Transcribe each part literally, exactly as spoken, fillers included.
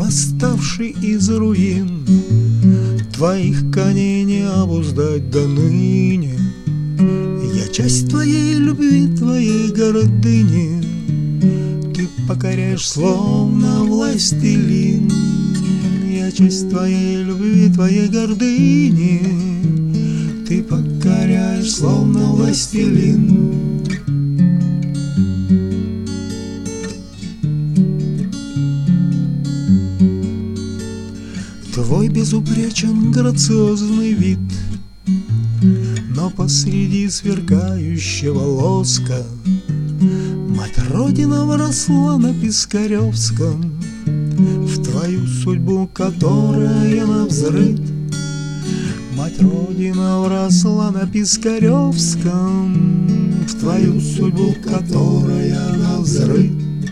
восставший из руин, твоих коней не обуздать до ныне. Я часть твоей любви, твоей гордыни, ты покоряешь словно властелин. Я часть твоей любви, твоей гордыни, ты покоряешь словно властелин. Твой безупречен грациозный вид, но посреди сверкающего лоска мать Родина вросла на Пискаревском в твою судьбу, которая навзрыд. Мать Родина вросла на Пискаревском в твою судьбу, которая навзрыд.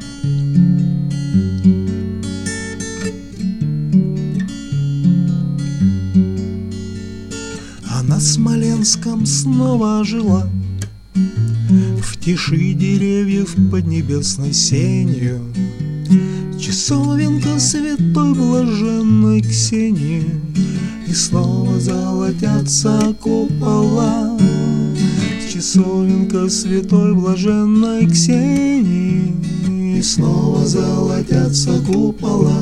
На Смоленском снова ожила, в тиши деревьев под небесной сенью, часовенка святой блаженной Ксении, и снова золотятся купола. Часовенка святой блаженной Ксении, и снова золотятся купола.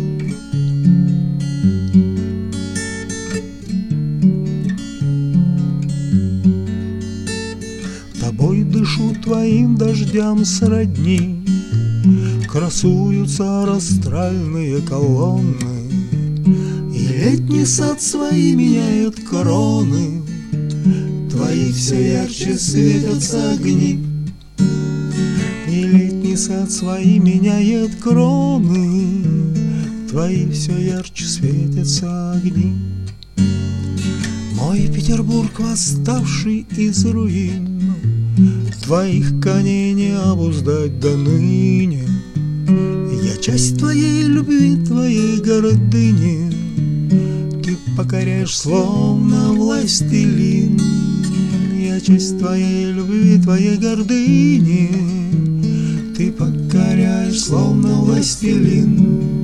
Тобой дышу, твоим дождям сродни, красуются растральные колонны, и летний сад свои меняет кроны, твои все ярче светятся огни. И летний сад свои меняет кроны, твои все ярче светятся огни. Мой Петербург, восставший из руин, твоих коней не обуздать до ныне. Я часть твоей любви, твоей гордыни, ты покоряешь словно властелин. Я часть твоей любви, твоей гордыни, ты покоряешь словно властелин.